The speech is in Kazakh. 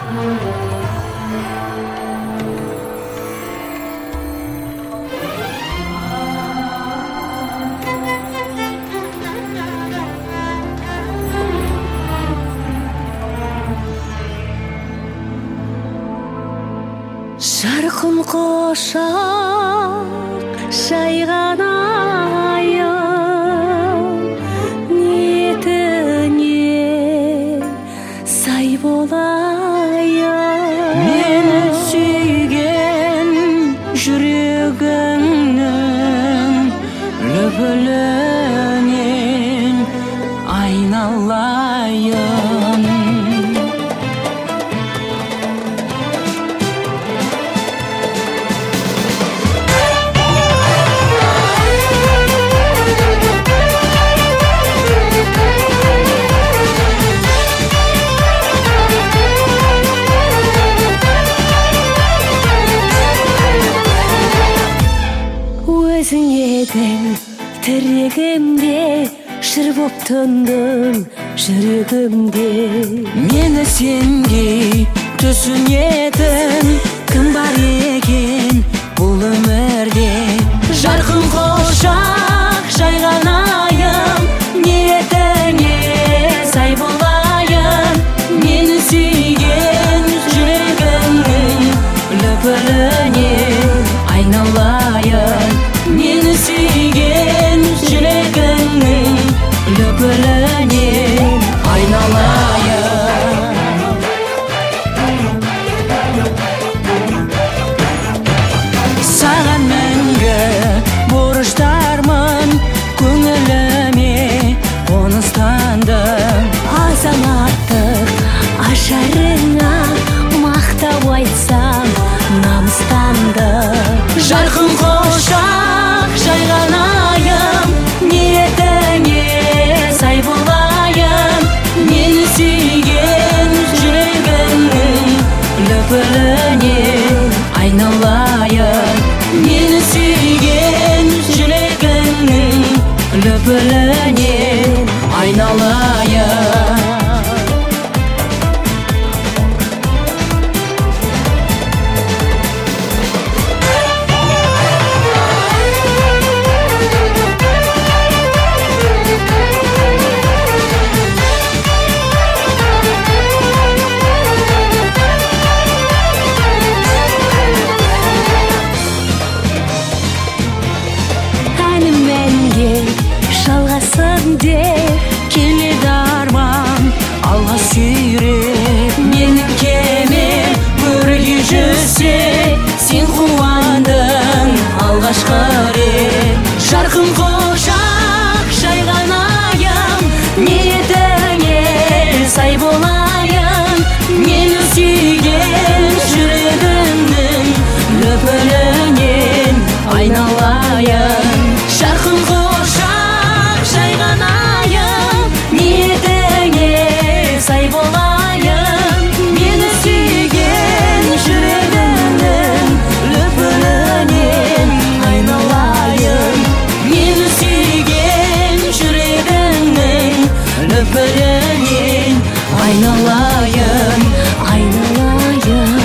Жарқын құшақ жайған айым, ниетіне сай болайын. Мені сүйген жүрегіңнің лүпілінен айналайын. Өзің едің тірегімде, жыр боп тұндың жүрегімде. Мені сенге түсінетін кім бар екен бұл өмірде? Жарқын құшақ жайған айым, ниетіңе сай болайын. Мені сүйген жүрегіңнің лүпіліне айналайын. Мені сүйген жүрегіңнің лүпіліне айналайын. Саған мәңгі борыштармын, көңіліме қоныстандым. Азаматтық ажарыңа мақтау айтсам намыстанdım. Жарқын құшақ жайған айым, ниетіңе сай болайын. Мені сүйген жүрегіңнің лүпіліне айналайын. Мені сүйген жүрегіңнің лүпіліне айналайын. Жалғасын деп келеді арман, алға сүйреп менің кеме өрге жүзсе, сен қуандың алғашқы рет. Жарқын құшақ жайған айым, ниетіңе сай болайын. Мені сүйген жүрегіңнің лүпілінен айналайын. Жарқын құшақ жайған айым, ниетіңе сай болайын. Мені сүйген жүрегіңнің лүпілінен айналайын. Мені сүйген жүрегіңнің лүпілінен айналайын. айналайын.